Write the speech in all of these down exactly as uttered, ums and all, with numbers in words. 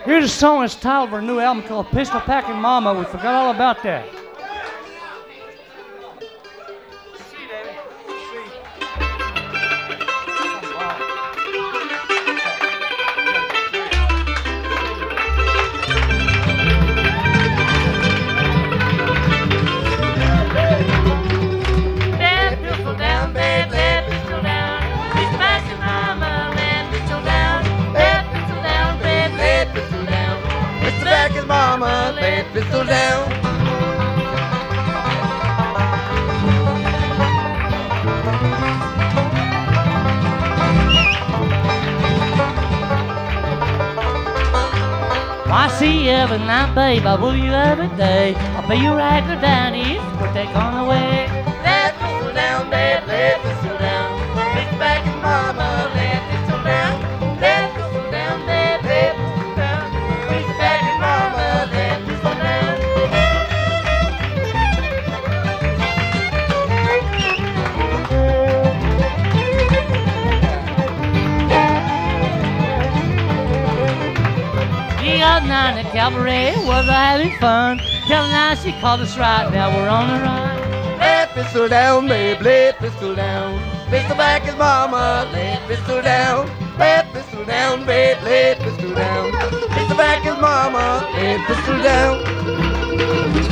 Here's a song that's titled of our new album called Pistol Packing Mama. We forgot all about that. Mama, lay that pistol down. I see you every night, babe. I will you every day. I'll be your right down if you take on away. Lay that pistol down, babe. Lay that pistol down. Pistol back and mama, lay that pistol down. Lay that pistol down, babe. Lay that pistol down. Pistol back and mama, lay that pistol down. The other night at Cabaret was having fun. Tell her now she called us right. Now we're on the run. Lay that pistol down, babe. Lay that pistol down. Pistol back and mama, lay that pistol down. Lay that pistol down, babe. Lay that pistol down. Pistol back and mama, lay that pistol down.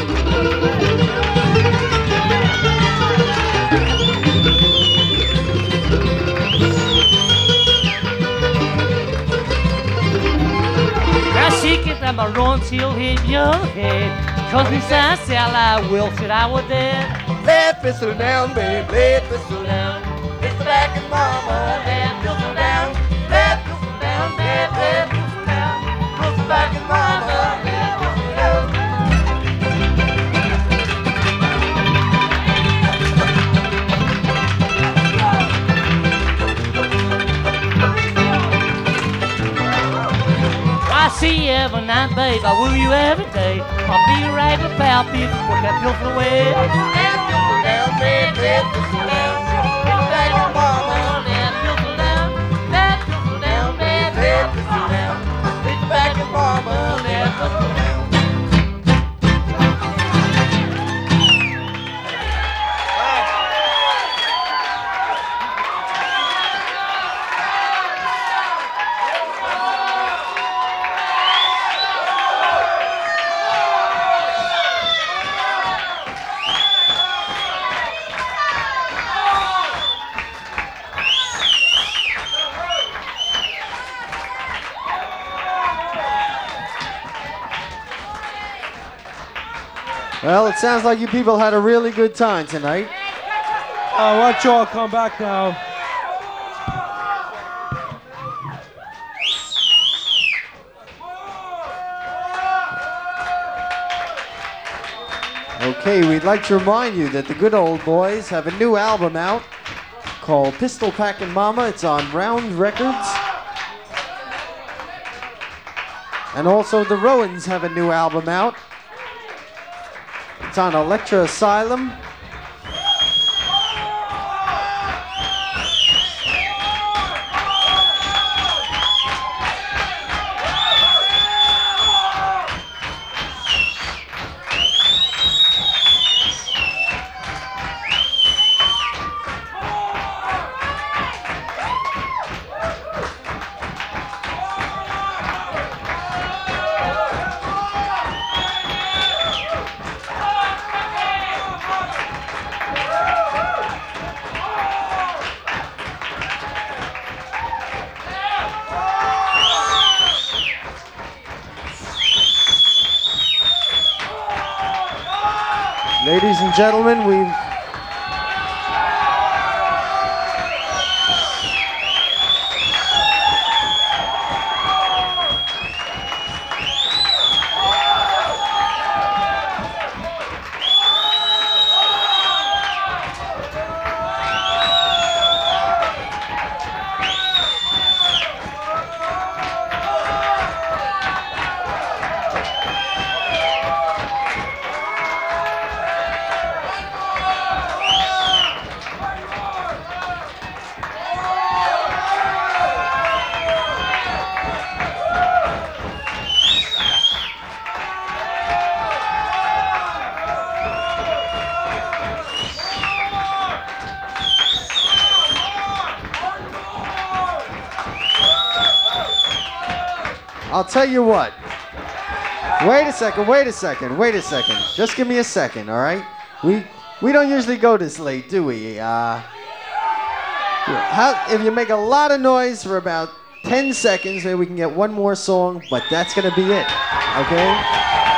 She get that maroon till hit your head. Cause me say, say I will, said I was dead. Lay that pistol down, babe, lay that pistol down. Pistol back and mama, lay that pistol down. Lay that pistol down, babe, lay that pistol down. Pistol back and mama, lay that pistol down. I see you every night, babe. I woo you every day. I'll be your right pal if you work that pistol away. Lay that pistol down, babe, lay that pistol down. Pistol back and mama, Lay that pistol down, lay that pistol down, babe. lay that pistol down. Pistol back and mama, lay that pistol down. Well, it sounds like you people had a really good time tonight. I want you all to come back now. Okay, we'd like to remind you that the Good Old Boys have a new album out called Pistol Packin' Mama. It's on Round Records. And also the Rowans have a new album out. It's on Electra Asylum. Ladies and gentlemen, we've I'll tell you what. Wait a second, wait a second, wait a second. Just give me a second, all right? We we don't usually go this late, do we? Uh, how, if you make a lot of noise for about ten seconds, maybe we can get one more song, but that's gonna be it, okay?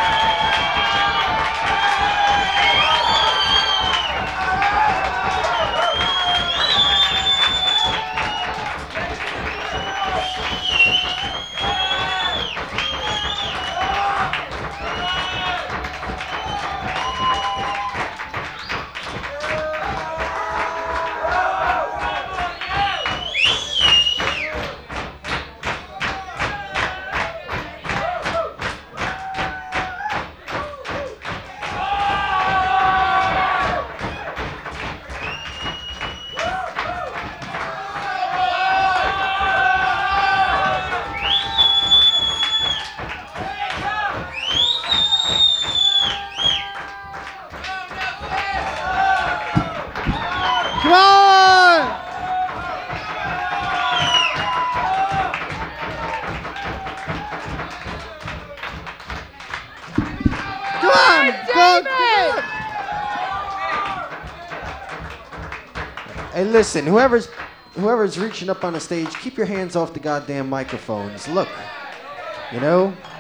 Come on! Come on! Go, go. Hey, listen, whoever's whoever's reaching up on the stage, keep your hands off the goddamn microphones. Look, you know,